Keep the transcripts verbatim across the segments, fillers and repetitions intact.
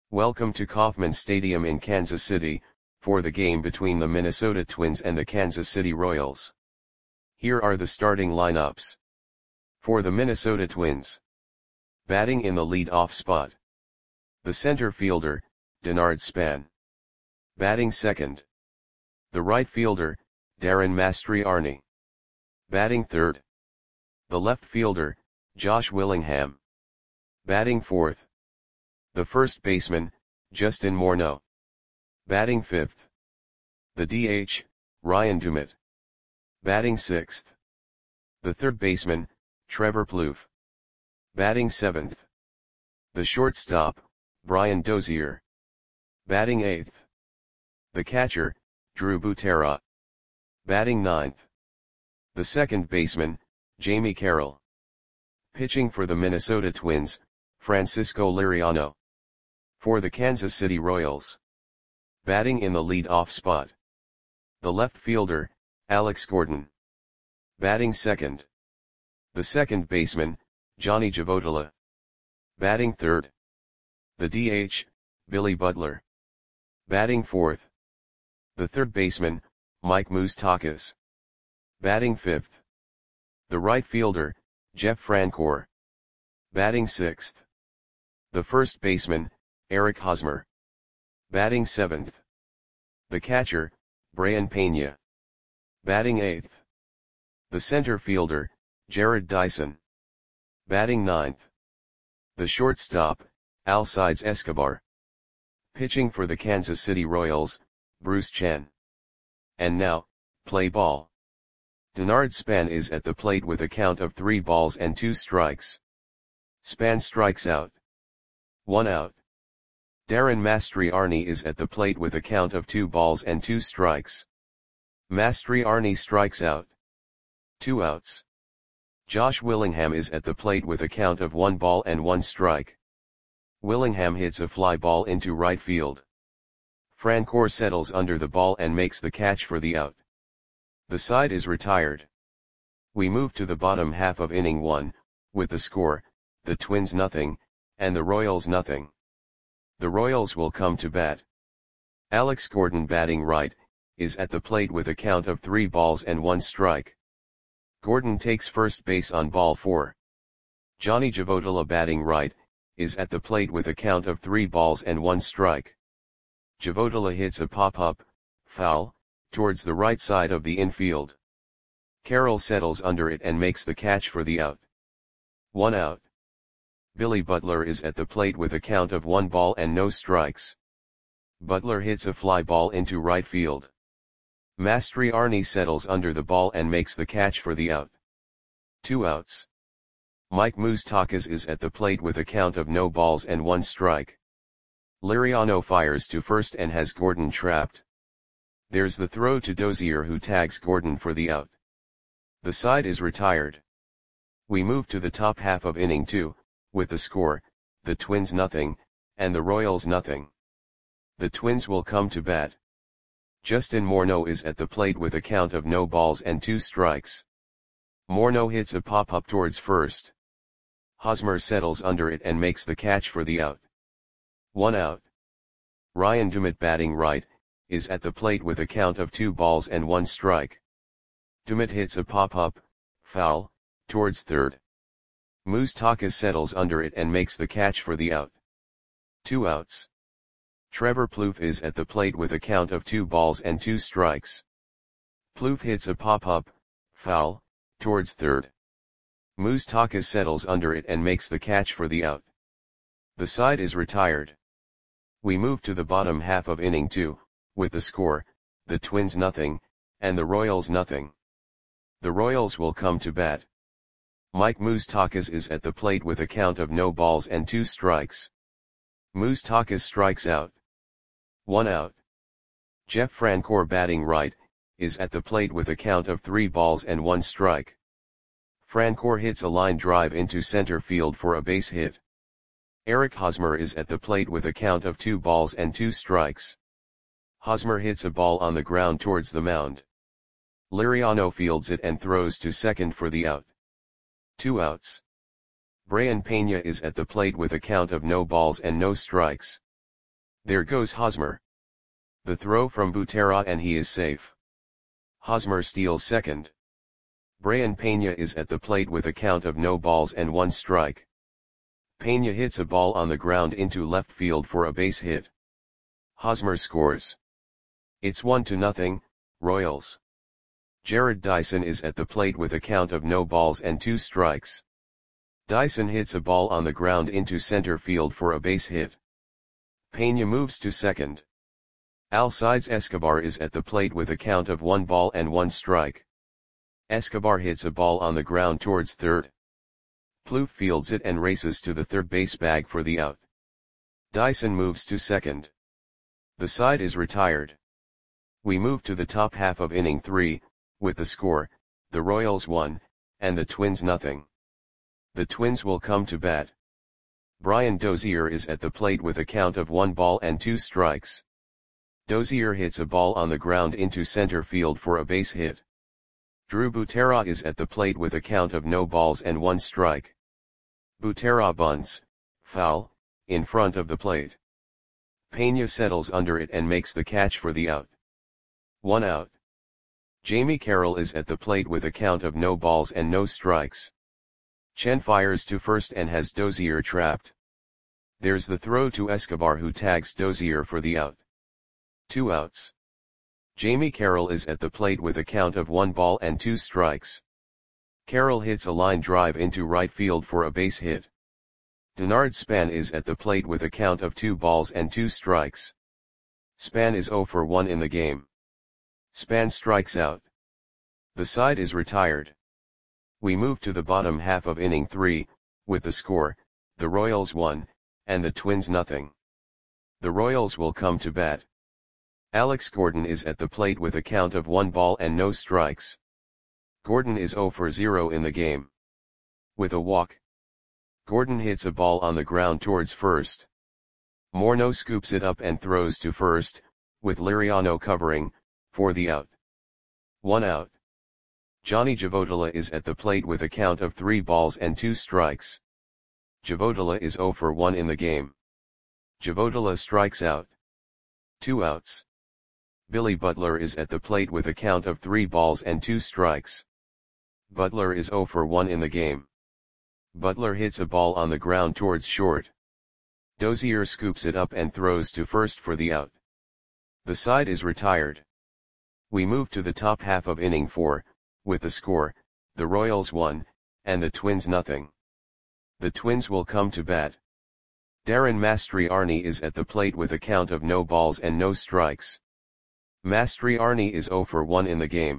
Welcome to Kauffman Stadium in Kansas City, for the game between the Minnesota Twins and the Kansas City Royals. Here are the starting lineups. For the Minnesota Twins. Batting in the lead-off spot. The center fielder, Denard Span. Batting second. The right fielder, Darren Mastriani. Batting third. The left fielder, Josh Willingham. Batting fourth. The first baseman, Justin Morneau. Batting fifth. The D H, Ryan Doumit. Batting sixth. The third baseman, Trevor Plouffe. Batting seventh. The shortstop, Brian Dozier. Batting eighth. The catcher, Drew Butera. Batting ninth. The second baseman, Jamie Carroll. Pitching for the Minnesota Twins, Francisco Liriano. For the Kansas City Royals. Batting in the lead-off spot. The left fielder, Alex Gordon. Batting second. The second baseman, Johnny Javotila. Batting third. The D H, Billy Butler. Batting fourth. The third baseman, Mike Moustakas. Batting fifth. The right fielder, Jeff Francoeur. Batting sixth. The first baseman, Eric Hosmer. Batting seventh. The catcher, Brayan Pena. Batting eighth. The center fielder, Jared Dyson. Batting ninth. The shortstop, Alcides Escobar. Pitching for the Kansas City Royals, Bruce Chen. And now, play ball. Denard Span is at the plate with a count of three balls and two strikes. Span strikes out. One out. Darren Mastriani is at the plate with a count of two balls and two strikes. Mastriani strikes out. Two outs. Josh Willingham is at the plate with a count of one ball and one strike. Willingham hits a fly ball into right field. Francoeur settles under the ball and makes the catch for the out. The side is retired. We move to the bottom half of inning one, with the score, the Twins nothing, and the Royals nothing. The Royals will come to bat. Alex Gordon batting right, is at the plate with a count of three balls and one strike. Gordon takes first base on ball four. Johnny Javotila batting right, is at the plate with a count of three balls and one strike. Javotila hits a pop-up, foul, towards the right side of the infield. Carroll settles under it and makes the catch for the out. One out. Billy Butler is at the plate with a count of one ball and no strikes. Butler hits a fly ball into right field. Mastriani settles under the ball and makes the catch for the out. Two outs. Mike Moustakas is at the plate with a count of no balls and one strike. Liriano fires to first and has Gordon trapped. There's the throw to Dozier, who tags Gordon for the out. The side is retired. We move to the top half of inning two, with the score, the Twins nothing, and the Royals nothing. The Twins will come to bat. Justin Morneau is at the plate with a count of no balls and two strikes. Morneau hits a pop-up towards first. Hosmer settles under it and makes the catch for the out. One out. Ryan Doumit batting right, is at the plate with a count of two balls and one strike. Doumit hits a pop-up, foul, towards third. Moustakas settles under it and makes the catch for the out. Two outs. Trevor Plouffe is at the plate with a count of two balls and two strikes. Plouffe hits a pop-up, foul, towards third. Moustakas settles under it and makes the catch for the out. The side is retired. We move to the bottom half of inning two, with the score, the Twins nothing, and the Royals nothing. The Royals will come to bat. Mike Moustakas is at the plate with a count of no balls and two strikes. Moustakas strikes out. One out. Jeff Francoeur batting right, is at the plate with a count of three balls and one strike. Francoeur hits a line drive into center field for a base hit. Eric Hosmer is at the plate with a count of two balls and two strikes. Hosmer hits a ball on the ground towards the mound. Liriano fields it and throws to second for the out. Two outs. Brayan Pena is at the plate with a count of no balls and no strikes. There goes Hosmer. The throw from Butera and he is safe. Hosmer steals second. Brian Pena is at the plate with a count of no balls and one strike. Pena hits a ball on the ground into left field for a base hit. Hosmer scores. It's one to nothing, Royals. Jared Dyson is at the plate with a count of no balls and two strikes. Dyson hits a ball on the ground into center field for a base hit. Pena moves to second. Alcides Escobar is at the plate with a count of one ball and one strike. Escobar hits a ball on the ground towards third. Plouffe fields it and races to the third base bag for the out. Dyson moves to second. The side is retired. We move to the top half of inning three, with the score, the Royals one, and the Twins nothing. The Twins will come to bat. Brian Dozier is at the plate with a count of one ball and two strikes. Dozier hits a ball on the ground into center field for a base hit. Drew Butera is at the plate with a count of no balls and one strike. Butera bunts, foul, in front of the plate. Pena settles under it and makes the catch for the out. One out. Jamie Carroll is at the plate with a count of no balls and no strikes. Chen fires to first and has Dozier trapped. There's the throw to Escobar who tags Dozier for the out. Two outs. Jamie Carroll is at the plate with a count of one ball and two strikes. Carroll hits a line drive into right field for a base hit. Denard Span is at the plate with a count of two balls and two strikes. Span is oh for one in the game. Span strikes out. The side is retired. We move to the bottom half of inning three, with the score, the Royals one, and the Twins nothing. The Royals will come to bat. Alex Gordon is at the plate with a count of one ball and no strikes. Gordon is oh for zero in the game. With a walk. Gordon hits a ball on the ground towards first. Morneau scoops it up and throws to first, with Liriano covering, for the out. One out. Johnny Javotila is at the plate with a count of three balls and two strikes. Javotila is oh for one in the game. Javotila strikes out. Two outs. Billy Butler is at the plate with a count of three balls and two strikes. Butler is oh for one in the game. Butler hits a ball on the ground towards short. Dozier scoops it up and throws to first for the out. The side is retired. We move to the top half of inning four, with the score, the Royals one, and the Twins nothing. The Twins will come to bat. Darren Mastriani is at the plate with a count of no balls and no strikes. Mastriani is oh for one in the game.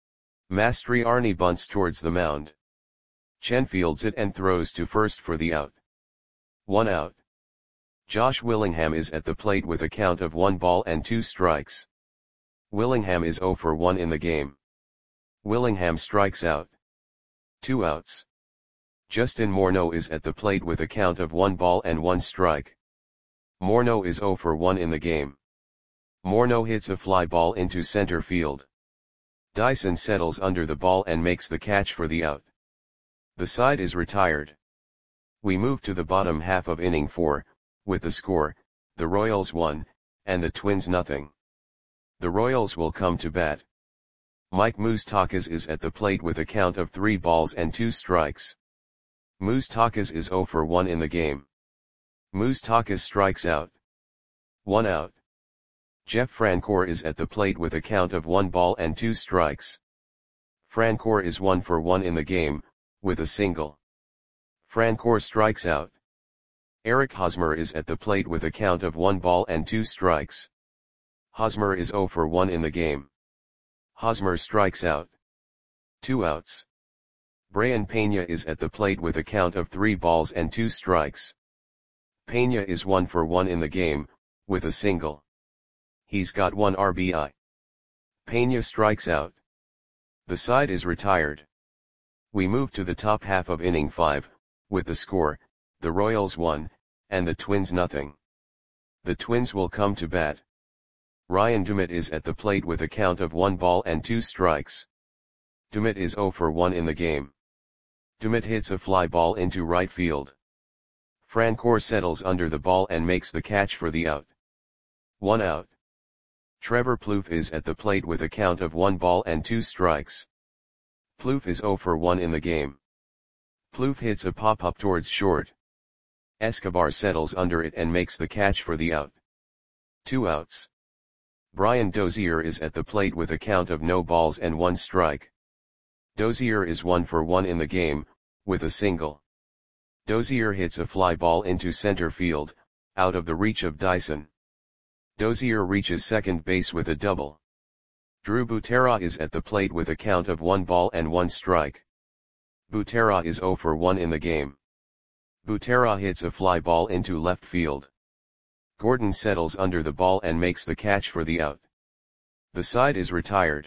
Mastriani bunts towards the mound. Chen fields it and throws to first for the out. One out. Josh Willingham is at the plate with a count of one ball and two strikes. Willingham is oh for one in the game. Willingham strikes out. Two outs. Justin Morneau is at the plate with a count of one ball and one strike. Morneau is oh for one in the game. Morneau hits a fly ball into center field. Dyson settles under the ball and makes the catch for the out. The side is retired. We move to the bottom half of inning four, with the score, the Royals one, and the Twins nothing. The Royals will come to bat. Mike Moustakas is at the plate with a count of three balls and two strikes. Moustakas is oh for one in the game. Moustakas strikes out. One out. Jeff Francoeur is at the plate with a count of one ball and two strikes. Francoeur is one for one in the game, with a single. Francoeur strikes out. Eric Hosmer is at the plate with a count of one ball and two strikes. Hosmer is oh for one in the game. Hosmer strikes out. Two outs. Brian Pena is at the plate with a count of three balls and two strikes. Pena is one for one in the game, with a single. He's got one R B I. Pena strikes out. The side is retired. We move to the top half of inning five, with the score, the Royals one, and the Twins nothing. The Twins will come to bat. Ryan Dumit is at the plate with a count of one ball and two strikes. Dumit is oh for one in the game. Dumit hits a fly ball into right field. Francoeur settles under the ball and makes the catch for the out. One out. Trevor Plouffe is at the plate with a count of one ball and two strikes. Plouffe is zero for one in the game. Plouffe hits a pop-up towards short. Escobar settles under it and makes the catch for the out. Two outs. Brian Dozier is at the plate with a count of no balls and one strike. Dozier is one for one in the game, with a single. Dozier hits a fly ball into center field, out of the reach of Dyson. Dozier reaches second base with a double. Drew Butera is at the plate with a count of one ball and one strike. Butera is zero for one in the game. Butera hits a fly ball into left field. Gordon settles under the ball and makes the catch for the out. The side is retired.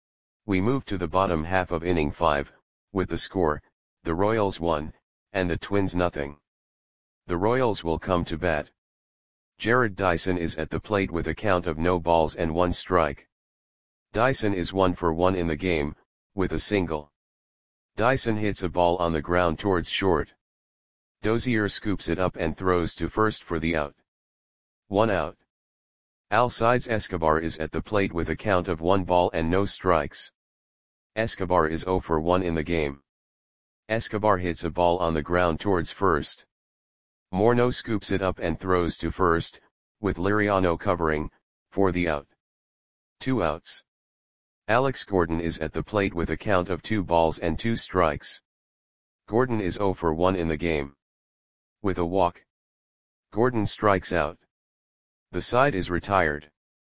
We move to the bottom half of inning five, with the score, the Royals one, and the Twins nothing. The Royals will come to bat. Jared Dyson is at the plate with a count of no balls and one strike. Dyson is one for one in the game, with a single. Dyson hits a ball on the ground towards short. Dozier scoops it up and throws to first for the out. One out. Alcides Escobar is at the plate with a count of one ball and no strikes. Escobar is zero for one in the game. Escobar hits a ball on the ground towards first. Morneau scoops it up and throws to first, with Liriano covering, for the out. Two outs. Alex Gordon is at the plate with a count of two balls and two strikes. Gordon is zero for one in the game. With a walk, Gordon strikes out. The side is retired.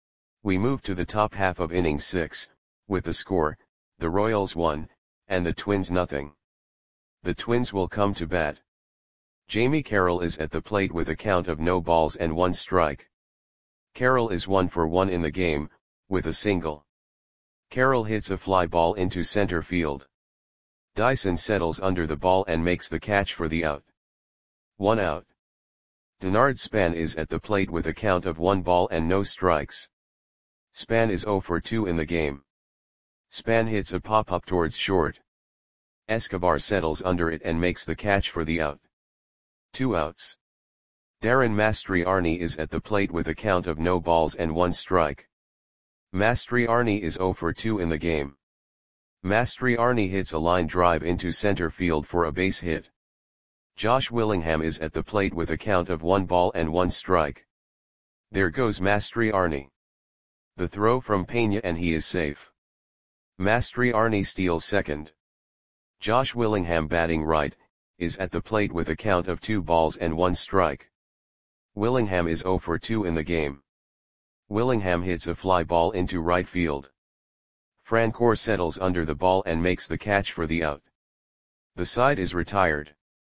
We move to the top half of inning six, with the score, the Royals one, and the Twins nothing. The Twins will come to bat. Jamie Carroll is at the plate with a count of no balls and one strike. Carroll is one for one in the game, with a single. Carroll hits a fly ball into center field. Dyson settles under the ball and makes the catch for the out. One out. Denard Span is at the plate with a count of one ball and no strikes. Span is zero for two in the game. Span hits a pop-up towards short. Escobar settles under it and makes the catch for the out. Two outs. Darren Mastriani is at the plate with a count of no balls and one strike. Mastriani is zero for two in the game. Mastriani hits a line drive into center field for a base hit. Josh Willingham is at the plate with a count of one ball and one strike. There goes Mastriani. The throw from Pena and he is safe. Mastriani steals second. Josh Willingham, batting right, is at the plate with a count of two balls and one strike. Willingham is zero for two in the game. Willingham hits a fly ball into right field. Francoeur settles under the ball and makes the catch for the out. The side is retired.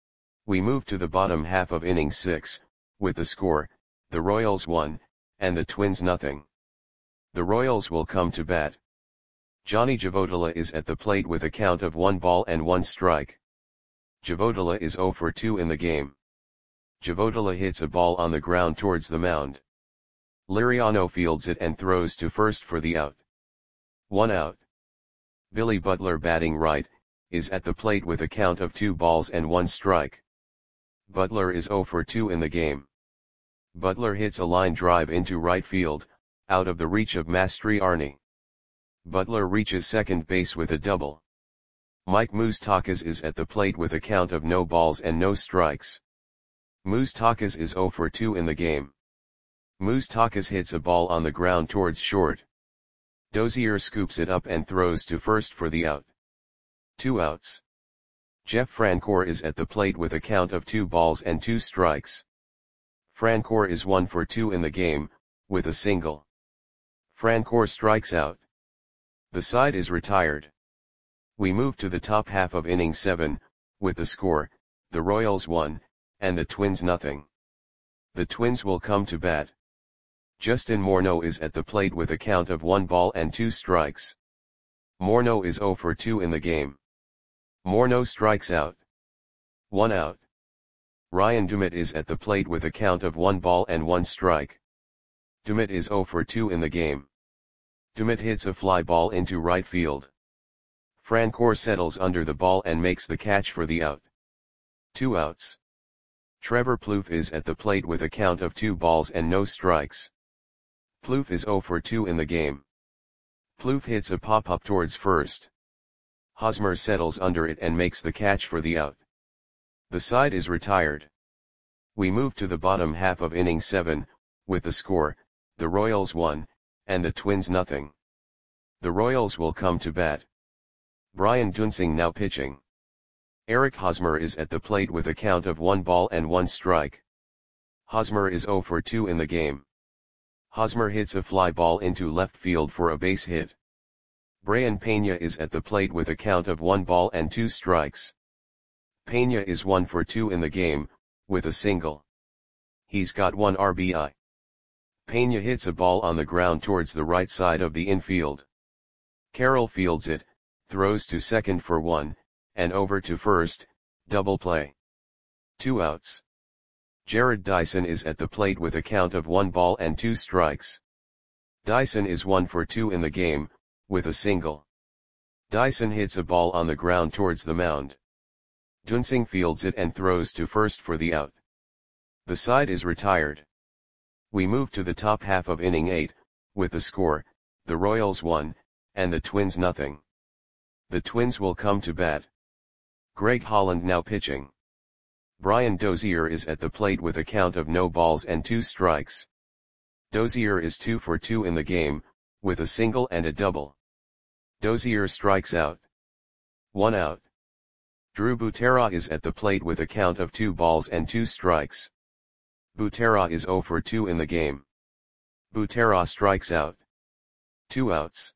We move to the bottom half of inning six, with the score, the Royals one, and the Twins nothing. The Royals will come to bat. Johnny Javodala is at the plate with a count of one ball and one strike. Javodala is zero for two in the game. Javodala hits a ball on the ground towards the mound. Liriano fields it and throws to first for the out. One out. Billy Butler, batting right, is at the plate with a count of two balls and one strike. Butler is zero for two in the game. Butler hits a line drive into right field, out of the reach of Mastriani. Butler reaches second base with a double. Mike Moustakas is at the plate with a count of no balls and no strikes. Moustakas is zero for two in the game. Moustakas hits a ball on the ground towards short. Dozier scoops it up and throws to first for the out. Two outs. Jeff Francoeur is at the plate with a count of two balls and two strikes. Francoeur is one for two in the game, with a single. Francoeur strikes out. The side is retired. We move to the top half of inning seven, with the score, the Royals one, and the Twins nothing. The Twins will come to bat. Justin Morneau is at the plate with a count of one ball and two strikes. Morneau is zero for two in the game. Morneau strikes out. One out. Ryan Dumit is at the plate with a count of one ball and one strike. Dumit is zero for two in the game. Dumit hits a fly ball into right field. Francoeur settles under the ball and makes the catch for the out. Two outs. Trevor Plouffe is at the plate with a count of two balls and no strikes. Plouffe is zero for two in the game. Plouffe hits a pop-up towards first. Hosmer settles under it and makes the catch for the out. The side is retired. We move to the bottom half of inning seven, with the score, the Royals one, and the Twins nothing. The Royals will come to bat. Brian Duensing now pitching. Eric Hosmer is at the plate with a count of one ball and one strike. Hosmer is zero for two in the game. Hosmer hits a fly ball into left field for a base hit. Brayan Peña is at the plate with a count of one ball and two strikes. Peña is one for two in the game, with a single. He's got one R B I. Peña hits a ball on the ground towards the right side of the infield. Carroll fields it, throws to second for one, and over to first, double play. Two outs. Jared Dyson is at the plate with a count of one ball and two strikes. Dyson is one for two in the game, with a single. Dyson hits a ball on the ground towards the mound. Duensing fields it and throws to first for the out. The side is retired. We move to the top half of inning eight, with the score, the Royals one, and the Twins nothing. The Twins will come to bat. Greg Holland now pitching. Brian Dozier is at the plate with a count of no balls and two strikes. Dozier is two for two in the game, with a single and a double. Dozier strikes out. One out. Drew Butera is at the plate with a count of two balls and two strikes. Butera is zero for two in the game. Butera strikes out. Two outs.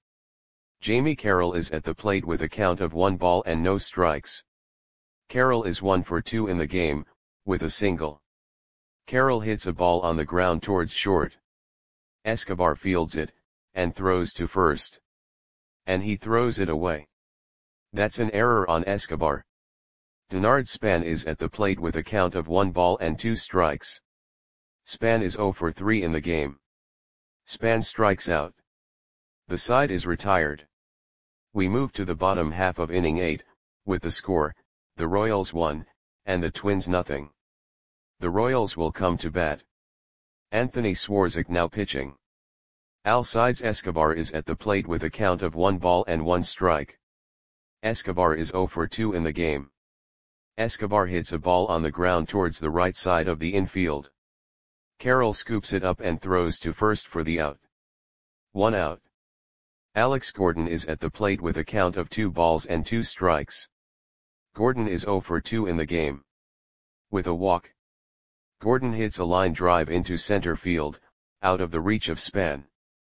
Jamie Carroll is at the plate with a count of one ball and no strikes. Carroll is one for two in the game, with a single. Carroll hits a ball on the ground towards short. Escobar fields it, and throws to first. And he throws it away. That's an error on Escobar. Denard Span is at the plate with a count of one ball and two strikes. Span is zero for three in the game. Span strikes out. The side is retired. We move to the bottom half of inning eight, with the score, the Royals one, and the Twins nothing. The Royals will come to bat. Anthony Swarzak now pitching. Alcides Escobar is at the plate with a count of one ball and one strike. Escobar is zero for two in the game. Escobar hits a ball on the ground towards the right side of the infield. Carroll scoops it up and throws to first for the out. One out. Alex Gordon is at the plate with a count of two balls and two strikes. Gordon is zero for two in the game. With a walk. Gordon hits a line drive into center field, out of the reach of Span.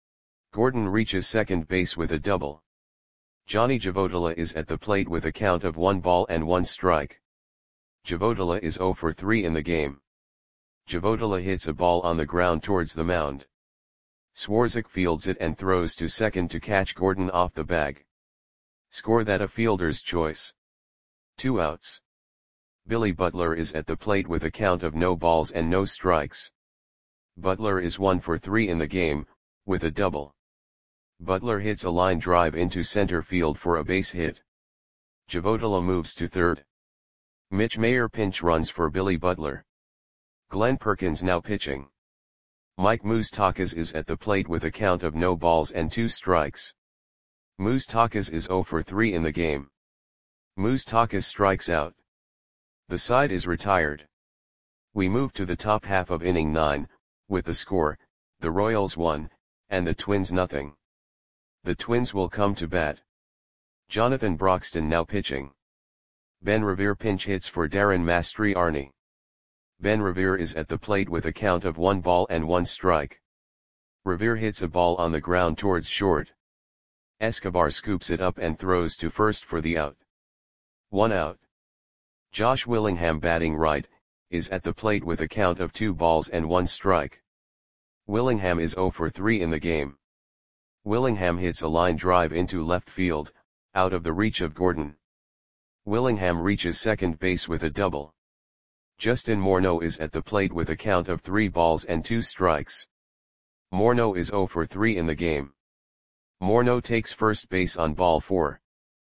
Gordon reaches second base with a double. Johnny Javodala is at the plate with a count of one ball and one strike. Javodala is zero for three in the game. Javodala hits a ball on the ground towards the mound. Swarzak fields it and throws to second to catch Gordon off the bag. Score that a fielder's choice. Two outs. Billy Butler is at the plate with a count of no balls and no strikes. Butler is one for three in the game, with a double. Butler hits a line drive into center field for a base hit. Javodala moves to third. Mitch Mayer pinch runs for Billy Butler. Glenn Perkins now pitching. Mike Moustakas is at the plate with a count of no balls and two strikes. Moustakas is zero for three in the game. Moustakas strikes out. The side is retired. We move to the top half of inning nine, with the score, the Royals one, and the Twins nothing. The Twins will come to bat. Jonathan Broxton now pitching. Ben Revere pinch hits for Darren Mastriani. Ben Revere is at the plate with a count of one ball and one strike. Revere hits a ball on the ground towards short. Escobar scoops it up and throws to first for the out. One out. Josh Willingham batting right, is at the plate with a count of two balls and one strike. Willingham is zero for three in the game. Willingham hits a line drive into left field, out of the reach of Gordon. Willingham reaches second base with a double. Justin Morneau is at the plate with a count of three balls and two strikes. Morneau is zero for three in the game. Morneau takes first base on ball four.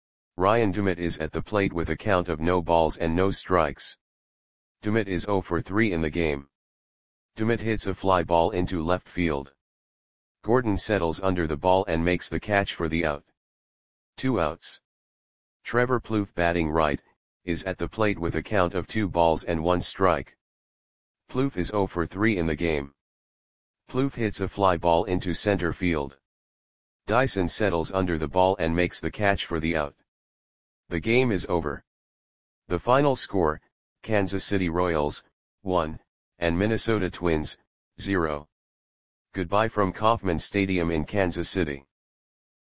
Ryan Dumit is at the plate with a count of no balls and no strikes. Dumit is zero for three in the game. Dumit hits a fly ball into left field. Gordon settles under the ball and makes the catch for the out. Two outs. Trevor Plouffe, batting right, is at the plate with a count of two balls and one strike. Plouffe is zero for three in the game. Plouffe hits a fly ball into center field. Dyson settles under the ball and makes the catch for the out. The game is over. The final score, Kansas City Royals, one, and Minnesota Twins, zero. Goodbye from Kauffman Stadium in Kansas City.